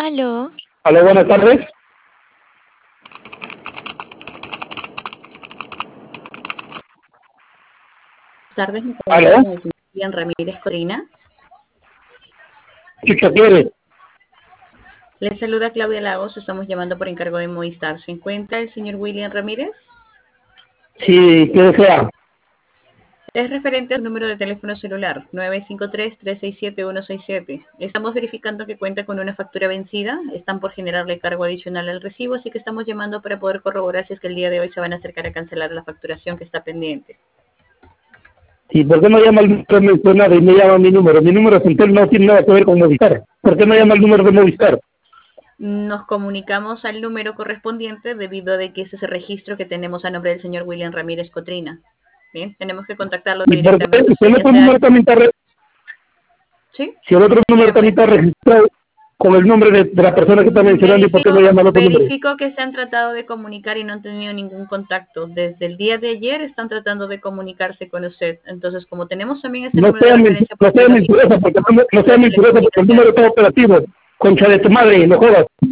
Aló. Aló, buenas tardes. Tardes, me Aló. comunico con el señor William Ramírez Corina. ¿Qué quiere? Le saluda Claudia Lagos, estamos llamando por encargo de Movistar. ¿Se encuentra el señor William Ramírez? Sí, ¿qué desea? Es referente al número de teléfono celular 953-367-167. Estamos verificando que cuenta con una factura vencida. Están por generarle cargo adicional al recibo, así que estamos llamando para poder corroborar si es que el día de hoy se van a acercar a cancelar la facturación que está pendiente. ¿Y por qué no llama el número mencionado y me llama mi número? Mi número central no tiene nada que ver con Movistar. ¿Por qué no llama el número de Movistar? Nos comunicamos al número correspondiente debido a que ese es el registro que tenemos a nombre del señor William Ramírez Cotrina. Bien, tenemos que contactarlo ¿Y por qué? directamente. Si el otro número también está ¿Sí? si el otro número Dígame. también está registrado con el nombre de la persona que está mencionando, ¿y por qué no llama el otro número? Verifico que se han tratado de comunicar y no han tenido ningún contacto. Desde el día de ayer están tratando de comunicarse con usted. Entonces, como tenemos también ese No número de sea referencia, mentirosa porque no sea de mentirosa porque el comunicación. número está operativo. Concha de tu madre, no jodas.